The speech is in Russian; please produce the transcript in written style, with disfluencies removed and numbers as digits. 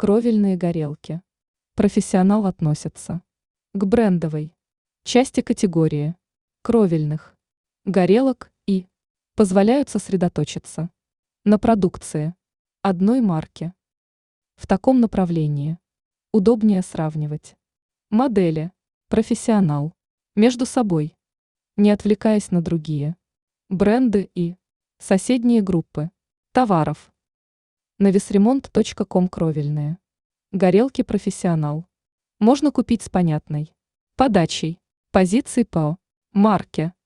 Кровельные горелки. Профессионал относится к брендовой части категории кровельных горелок и позволяют сосредоточиться на продукции одной марки. В таком направлении удобнее сравнивать модели профессионал между собой, не отвлекаясь на другие бренды и соседние группы товаров. Навесремонт.ком кровельные горелки профессионал можно купить с понятной подачей позиций по марке.